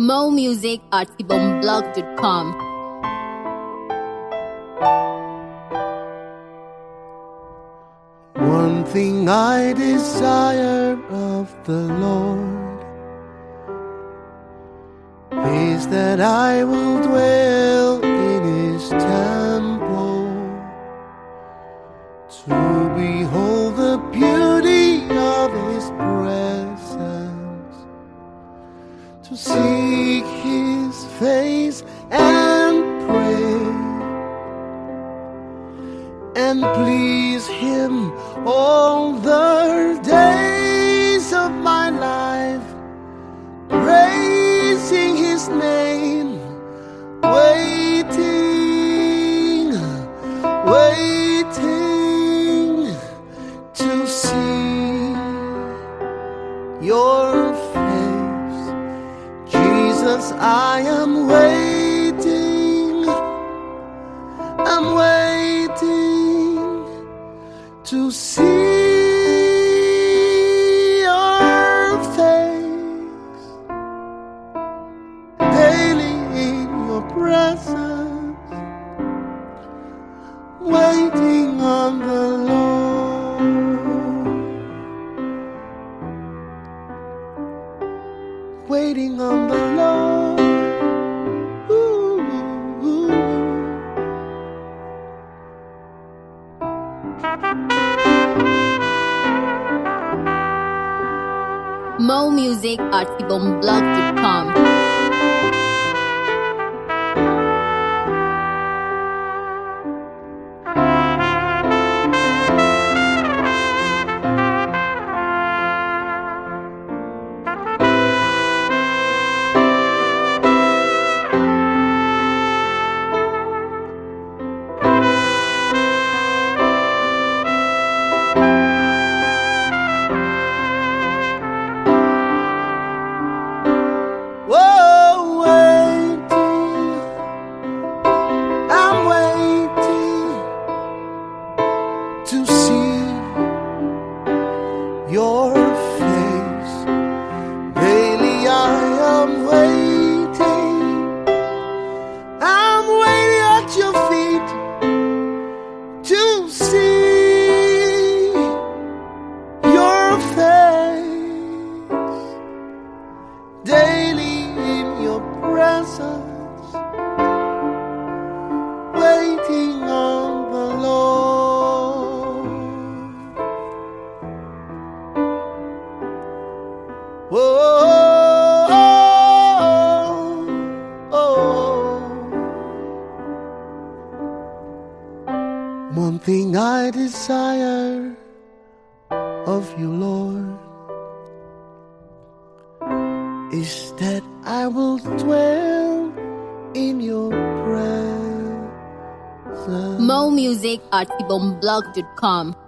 More music at ibomblog.com. One thing I desire of the Lord is that I will dwell in His temple, to behold the beauty of His presence, to seek His face and pray, and please Him all the days of my life, praising His name, waiting to see your face. Jesus, I am waiting, I'm waiting to see your face daily in your presence, waiting on the Lord, waiting on the Lord. More music at ibomblog.com. To see your face daily, I am waiting. I'm waiting at your feet to see your face daily in your presence, waiting on the Lord. One thing I desire of you, Lord, is that I will dwell in your presence. More music at ibomblog.com.